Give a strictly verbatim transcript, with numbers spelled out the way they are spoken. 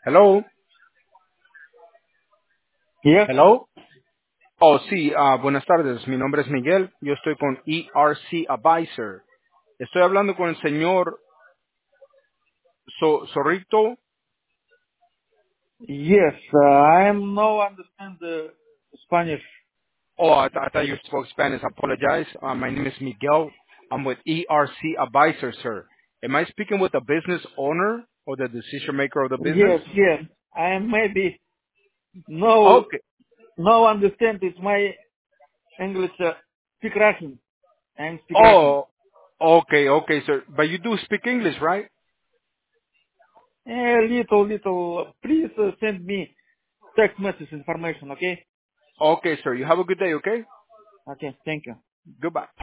Hello, Yes. hello. Oh, sí, ah, buenas tardes. Mi nombre es Miguel. Yo estoy con E R C Advisor. Estoy hablando con el señor so Zorrito. Yes. Uh, I am no understand uh, Spanish. Oh, I, th- I thought you spoke Spanish. I apologize. Uh, my name is Miguel. I'm with E R C Advisor, sir. Am I speaking with the business owner or the decision maker of the business? Yes, yes. I am maybe no Okay. no understand. It's my English. Uh, speak Russian. I am speak Russian. Oh, okay, okay, sir. But you do speak English, right? A little, little. Please uh, send me text message information. Okay. Okay, sir. You have a good day, okay? Okay. Thank you. Goodbye.